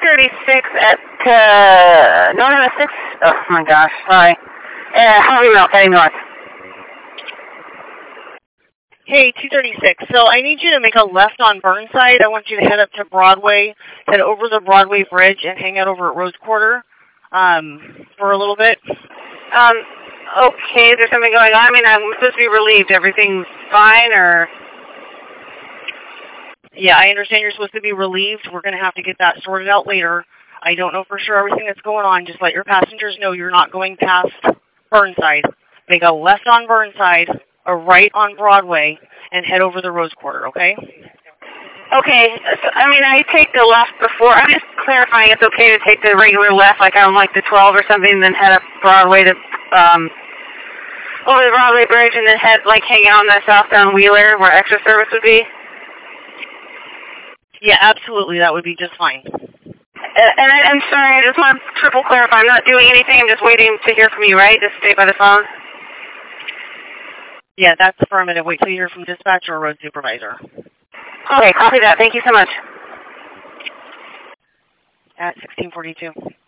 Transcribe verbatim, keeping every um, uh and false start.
thirty-six at, uh, no, no, six, oh my gosh, sorry. Uh, Harvey Milk, heading north. Hey, two thirty-six. So I need you to make a left on Burnside. I want you to head up to Broadway, head over the Broadway Bridge, and hang out over at Rose Quarter um, for a little bit. Um, okay, there's something going on. I mean, I'm supposed to be relieved. Everything's fine, or? Yeah, I understand you're supposed to be relieved. We're going to have to get that sorted out later. I don't know for sure everything that's going on. Just let your passengers know you're not going past Burnside. Make a left on Burnside, a right on Broadway, and head over the Rose Quarter, okay? Okay, so, I mean, I take the left before. I'm just clarifying it's okay to take the regular left, like on like the twelve or something, then head up Broadway to, um, over the Broadway Bridge, and then head, like, hang out on the southbound Wheeler where extra service would be? Yeah, absolutely. That would be just fine. Uh, and I, I'm sorry, I just want to triple clarify. I'm not doing anything. I'm just waiting to hear from you, right? Just stay by the phone? Yeah, that's affirmative. Wait till you hear from dispatch or road supervisor. Okay, copy that. Thank you so much. At sixteen forty-two.